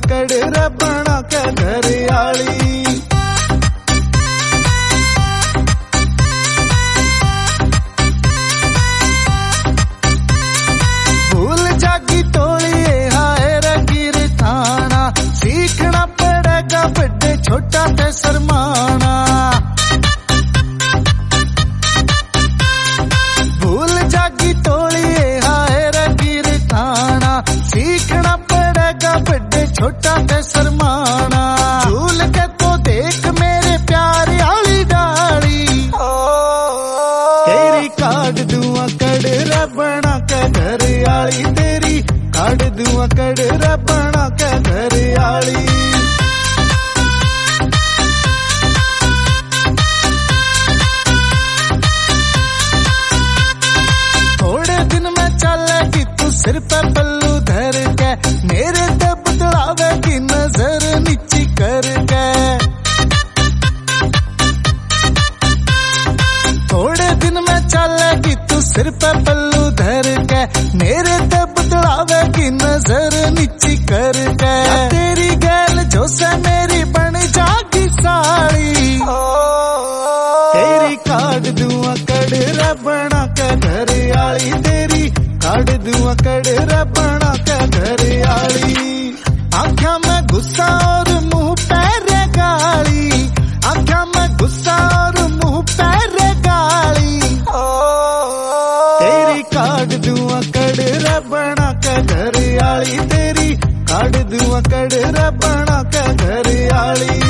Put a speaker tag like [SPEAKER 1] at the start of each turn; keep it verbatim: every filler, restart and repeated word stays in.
[SPEAKER 1] अकड़ रे बना के घर आली। भूल जागी तोड़िए हाय रगीर थाना, सीखना पड़ेगा बड़े छोटा ते शर्माना। भूल जागी तोड़िए हाय रगीर थाना, सीखना पड़ेगा बड़े छोटा ते शर्माना। झूल के तो देख मेरे प्यार आली डाली, तेरी काट दूं अकड़ रे बना के घर आली। तेरी काट दूं अकड़ रे बना के घर आली। थोड़े दिन में चलेगी तू सिर पे पल्लू धर के, मेरे ते बदलावेगी नजर नीची करके। थोड़े दिन में चलेगी तू सिर पे पल्लू धर के, मेरे ते बदलावेगी नजर नीची करके। तेरी गैल जो से मेरी बन जागी साड़ी, तेरी काट दूं अकड़ रे बना के घर आली। तेरी काट दूं अकड़ रे बना के घर आली। आँखों में गुस्सा और मुंह पे गाली, आँखों में गुस्सा और मुंह पे गाली। तेरी काट दूं अकड़ रे बना के घर आली। तेरी काट दूं अकड़ रे बना के घर आली।